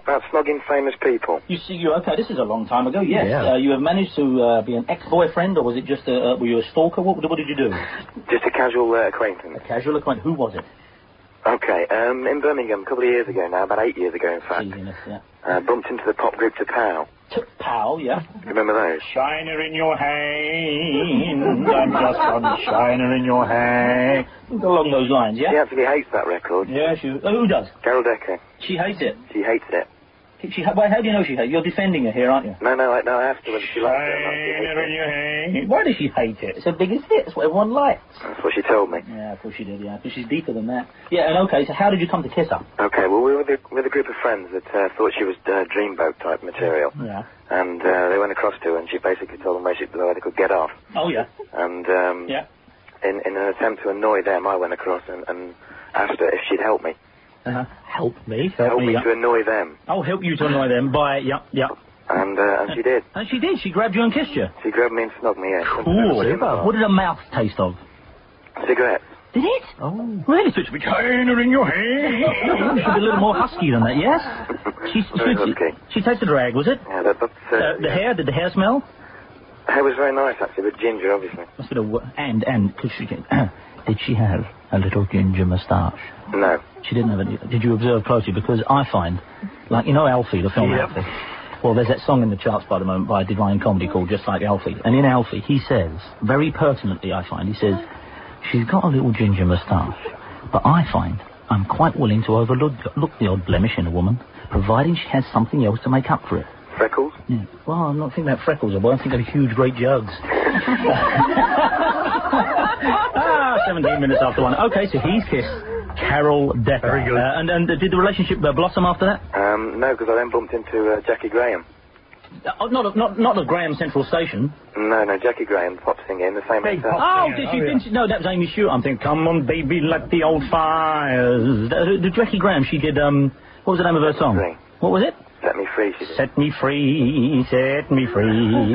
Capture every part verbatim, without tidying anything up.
About snogging famous people. You see, you okay? This is a long time ago. Yes. Yeah. Uh, you have managed to uh, be an ex-boyfriend, or was it just a? Uh, were you a stalker? What, what did you do? Just a casual uh, acquaintance. A casual acquaintance. Who was it? Okay, um, in Birmingham, a couple of years ago now, about eight years ago, in fact. Seasoness, yeah. Uh, bumped into the pop group T'Pau. T'Pau, yeah. You remember those? Shiner in your hand, I'm just a shiner in your hand. Along those lines, yeah? She actually hates that record. Yeah, she... Oh, who does? Carol Decker. She hates it. She hates it. She, why, how do you know she hates it? You're defending her here, aren't you? No, no, I, no, I asked her whether she liked it or not. Shiner in your hand. Why does she hate it? It's her biggest hit. It's what everyone likes. That's what she told me. Yeah, of course she did, yeah. Because she's deeper than that. Yeah, and okay, so how did you come to kiss her? Okay, well, we were with a, with a group of friends that uh, thought she was uh, Dreamboat type material. Yeah. And uh, they went across to her, and she basically told them where, she, where they could get off. Oh, yeah. And um, yeah. in, in an attempt to annoy them, I went across and, and asked her if she'd help me. Uh-huh. Help me? Help, help me, me yeah. to annoy them. Oh, help you to annoy them by, yep, yep. And, uh, and she did. And she did. She grabbed you and kissed you. She grabbed me and snogged me, yeah. Cool. What did her mouth taste of? Cigarettes. Did it? Oh. Really? So it's a shiner in your hand. She should be a little more husky than that, yes? She, very she, husky. She, she tasted drag, was it? Yeah, that, that's... Uh, uh, the yeah. hair? Did the hair smell? The hair was very nice, actually, but ginger, obviously. Must have been a, and, and, could she... Did she have a little ginger moustache? No. She didn't have any... Did you observe closely? Because I find, like, you know Alfie, the film yep. Alfie? Well, there's that song in the charts by the moment by Divine Comedy called Just Like Alfie. And in Alfie, he says, very pertinently, I find, he says, she's got a little ginger moustache, but I find I'm quite willing to overlook look the odd blemish in a woman, providing she has something else to make up for it. Freckles? Yeah. Well, I'm not thinking about freckles, boy. I'm thinking of huge, great jugs. ah, seventeen minutes after one. Okay, so he's kissed Carol Decker. Very good. Uh, and, and uh, did the relationship uh, blossom after that? Um, no, because I then bumped into uh, Jackie Graham. Uh, not, of, not, not of Graham Central Station. No, no, Jackie Graham, pop singer in the same Big hotel. Oh, Yeah, did she? oh, Didn't she? No, that was Amy Stewart. I'm thinking, come on, baby, like the old fires. Uh, the Jackie Graham, she did, um, what was the name of her song? Free. What was it? Set Me Free, she did. Set me free, set me free.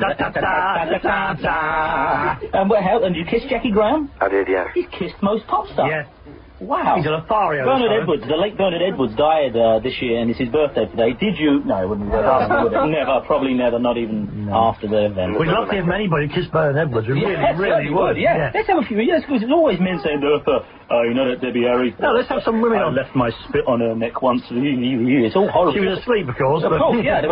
And what hell? And did you kiss Jackie Graham? I did, yeah. He's kissed most pop stars. Yeah. Wow. He's a Lothario. Bernard Edwards, the late Bernard Edwards died uh, this year, and it's his birthday today. Did you? No, it wouldn't be that would it? Never, probably never, not even no. after the event. We'd love to have anybody kiss Bernard Edwards. We really, yes, really would. would. Yeah. yeah. Let's have a few. Yes, because there's always men saying, uh, uh, you know that Debbie Harry. No, let's have some women I on. left my spit on her neck once. It's all horrible. She was asleep, of course. Of but course, yeah.